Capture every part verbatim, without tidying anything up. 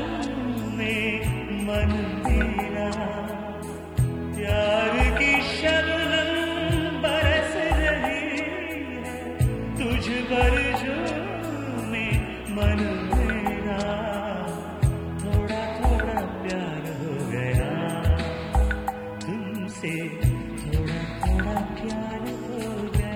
में मन मेरा प्यार की शबनम बरस रही है तुझ पर झूमे मन मेरा थोड़ा थोड़ा प्यार हो गया तुमसे थोड़ा थोड़ा प्यार हो गया।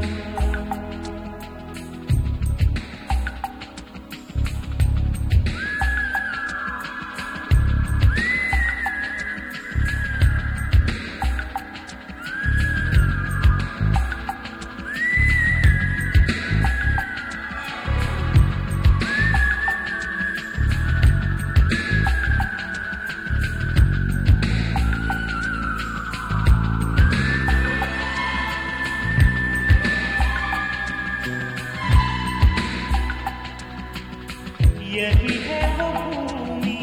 यही है वो भूमि,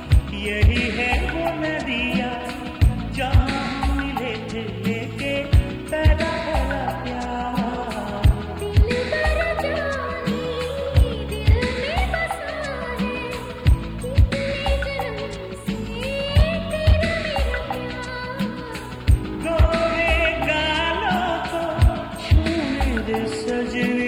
यही है वो नदियाँ जहाँ हम मिले थे लेके पैदा हुआ प्यार। दिल पर जानी दिल में बसा है कितने जन्म से तेरा मेरा प्यार। गोरे गालों को छूने दे सजनी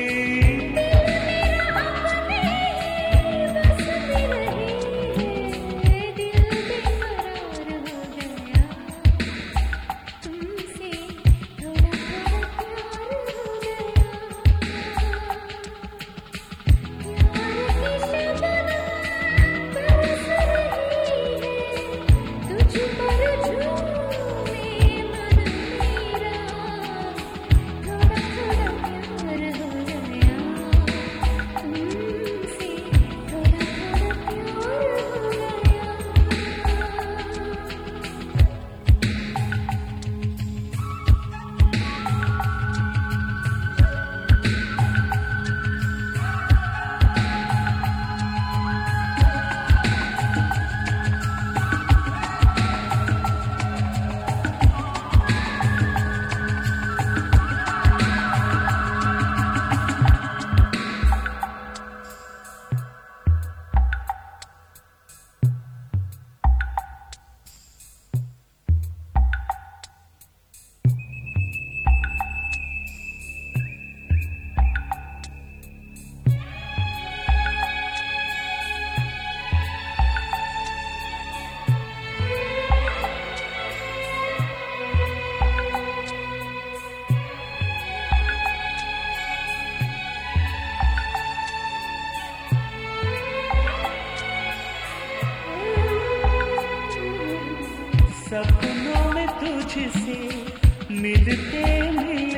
सपनों में तुझसे मिलते मिलते